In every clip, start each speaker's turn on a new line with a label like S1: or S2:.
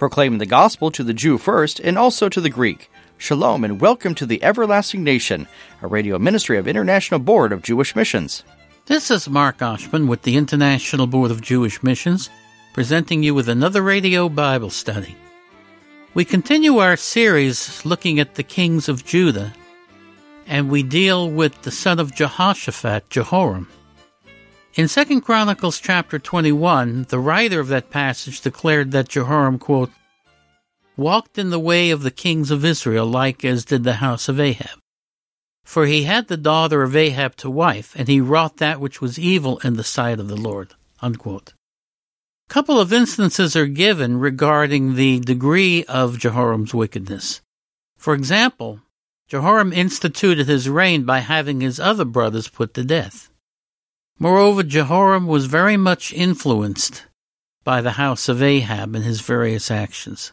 S1: proclaiming the gospel to the Jew first and also to the Greek. Shalom and welcome to the Everlasting Nation, a radio ministry of International Board of Jewish Missions.
S2: This is Mark Oshman with the International Board of Jewish Missions, presenting you with another radio Bible study. We continue our series looking at the kings of Judah, and we deal with the son of Jehoshaphat, Jehoram. In 2 Chronicles chapter 21, the writer of that passage declared that Jehoram, quote, walked in the way of the kings of Israel, like as did the house of Ahab. For he had the daughter of Ahab to wife, and he wrought that which was evil in the sight of the Lord, unquote. A couple of instances are given regarding the degree of Jehoram's wickedness. For example, Jehoram instituted his reign by having his other brothers put to death. Moreover, Jehoram was very much influenced by the house of Ahab in his various actions.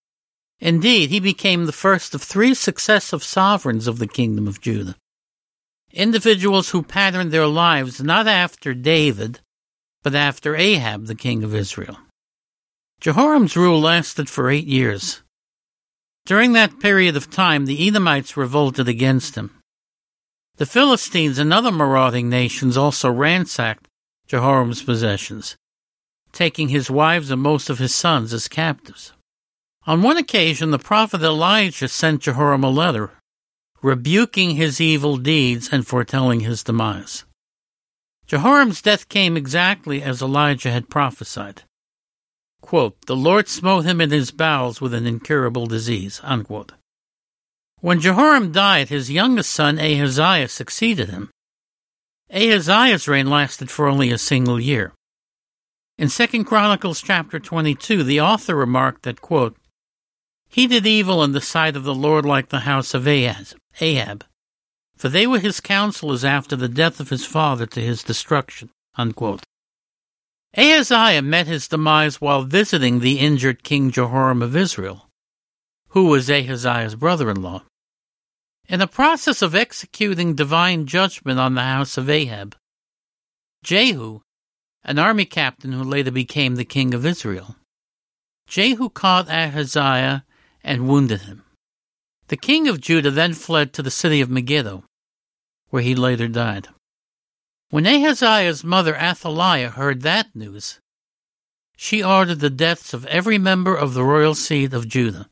S2: Indeed, he became the first of three successive sovereigns of the kingdom of Judah, individuals who patterned their lives not after David, but after Ahab, the king of Israel. Jehoram's rule lasted for 8 years. During that period of time, the Edomites revolted against him. The Philistines and other marauding nations also ransacked Jehoram's possessions, taking his wives and most of his sons as captives. On one occasion, the prophet Elijah sent Jehoram a letter, rebuking his evil deeds and foretelling his demise. Jehoram's death came exactly as Elijah had prophesied. Quote, the Lord smote him in his bowels with an incurable disease, unquote. When Jehoram died, his youngest son Ahaziah succeeded him. Ahaziah's reign lasted for only a single year. In 2 Chronicles chapter 22, the author remarked that, quote, he did evil in the sight of the Lord like the house of Ahab, for they were his counselors after the death of his father to his destruction, unquote. Ahaziah met his demise while visiting the injured King Jehoram of Israel, who was Ahaziah's brother-in-law. In the process of executing divine judgment on the house of Ahab, Jehu, an army captain who later became the king of Israel, Jehu caught Ahaziah and wounded him. The king of Judah then fled to the city of Megiddo, where he later died. When Ahaziah's mother Athaliah heard that news, she ordered the deaths of every member of the royal seed of Judah.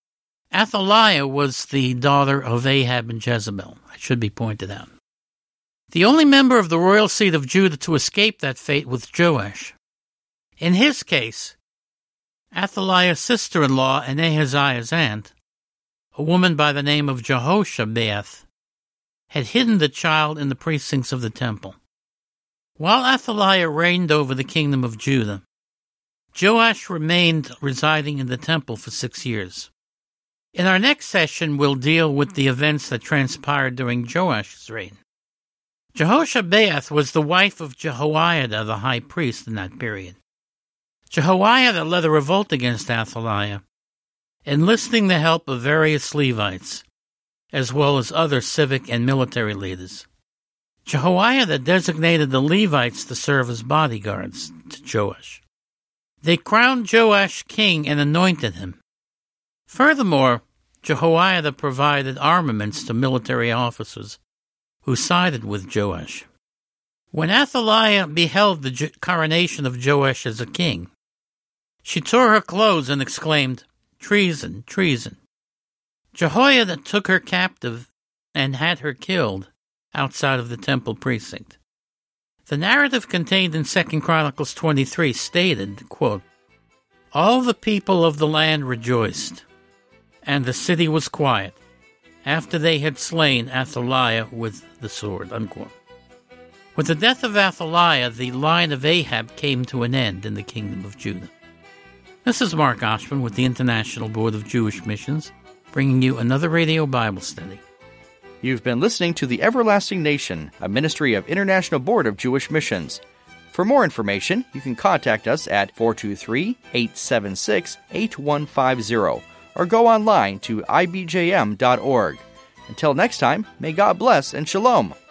S2: Athaliah was the daughter of Ahab and Jezebel, it should be pointed out. The only member of the royal seed of Judah to escape that fate was Joash. In his case, Athaliah's sister-in-law and Ahaziah's aunt, a woman by the name of Jehoshabeath, had hidden the child in the precincts of the temple. While Athaliah reigned over the kingdom of Judah, Joash remained residing in the temple for 6 years. In our next session, we'll deal with the events that transpired during Joash's reign. Jehoshabeath was the wife of Jehoiada, the high priest, in that period. Jehoiada led a revolt against Athaliah, enlisting the help of various Levites, as well as other civic and military leaders. Jehoiada designated the Levites to serve as bodyguards to Joash. They crowned Joash king and anointed him. Furthermore, Jehoiada provided armaments to military officers who sided with Joash. When Athaliah beheld the coronation of Joash as a king, she tore her clothes and exclaimed, treason, treason. Jehoiada took her captive and had her killed outside of the temple precinct. The narrative contained in 2 Chronicles 23 stated, quote, all the people of the land rejoiced, and the city was quiet, after they had slain Athaliah with the sword, unquote. With the death of Athaliah, the line of Ahab came to an end in the kingdom of Judah. This is Mark Oshman with the International Board of Jewish Missions, bringing you another radio Bible study.
S1: You've been listening to The Everlasting Nation, a ministry of International Board of Jewish Missions. For more information, you can contact us at 423-876-8150 or go online to ibjm.org. Until next time, may God bless and shalom.